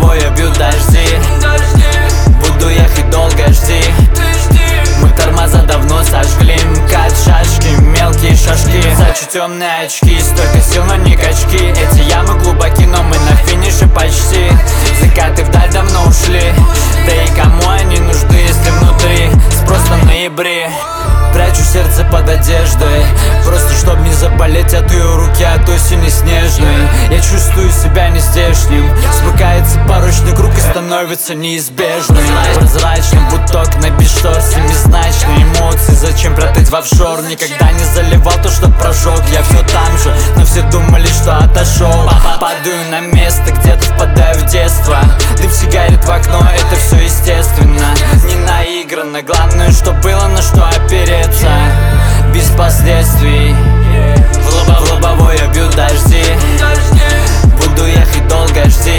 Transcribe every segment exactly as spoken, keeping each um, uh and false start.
лобовое бьют дожди. Буду ехать долго, жди. Мы тормоза давно сожгли. МКАД, шашки, мелкие шашки. Сачу темные очки, столько сил, но не качки. Эти ямы глубоки, но мы на финише почти. Закаты вдаль давно ушли. Да и кому они нужны, если внутри спрос на ноябре? Прячу сердце под одеждой, просто чтоб не заболеть от ее руки, от осени снежной. Я чувствую себя нездешним. Смыкается порочный круг и становится неизбежным. Прозрачным, будто окна без штор, семизначные эмоции. Зачем прятать в офшор? Никогда не заливал то, что прожег. Я все там же, но все думали, что отошел. Падаю на место, где-то впадаю в детство. Дым сигарет в окно, это все естественно. Не наигранно, главное, что было, на что опереться. Без последствий. В, лобо, в лобовое бьют дожди. Буду ехать долго, жди.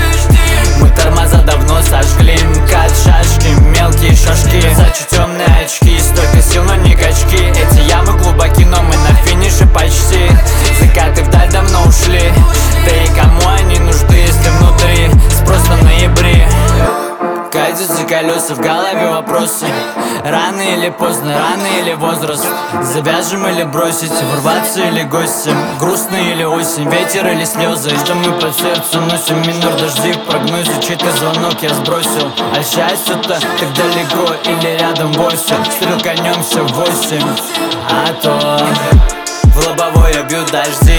Мы тормоза давно сожгли. МКАД, шашки, мелкие шашки. Сачу темные очки, столько сил, но не качки. Эти ямы глубоки, но мы на финише почти. Закаты вдаль давно ушли. Да и кому они нужны, если внутри спрос на ноябре? Катятся колеса, в голове вопросы. Рано или поздно, рано или возраст. Завяжем или бросить, ворваться или гостем. Грустно или осень, ветер или слезы. Что мы под сердцем носим, минор дожди. В прогнозе чей-то звонок я сбросил. А счастье-то так далеко или рядом вовсе. Стрелканемся в восемь. А то в лобовое бьют дожди.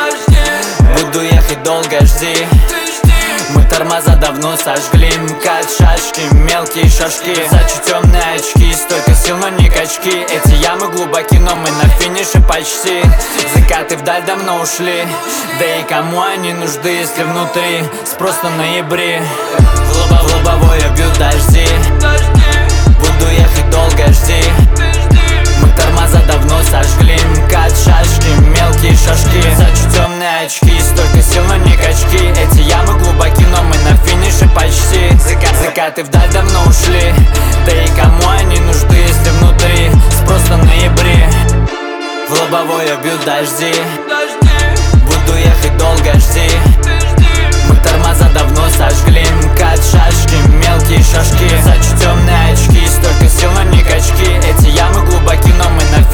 Буду ехать долго, жди. Мы тормоза давно сожгли. МКАД, шашки, мелкие шашки. Сачу темные очки, столько сил, но не качки. Эти ямы глубоки, но мы на финише почти. Закаты вдаль давно ушли. Да и кому они нужны, если внутри спрос на ноябре? В, лобо, в лобовое бьют дожди. Буду ехать долго, жди. Мы тормоза давно сожгли. МКАД, шашки, мелкие шашки. Сачу темные очки, столько сил, но не качки. Эти ямы глубоки, но мы на финише почти. Закат, закаты вдаль давно ушли. Да и кому они нужны, если внутри спрос на ноябре? В лобовое бьют дожди. Буду ехать долго, жди. Мы тормоза давно сожгли. МКАД, шашки, мелкие шашки. Сачу темные очки, столько сил, но не качки. Эти ямы глубоки, но мы на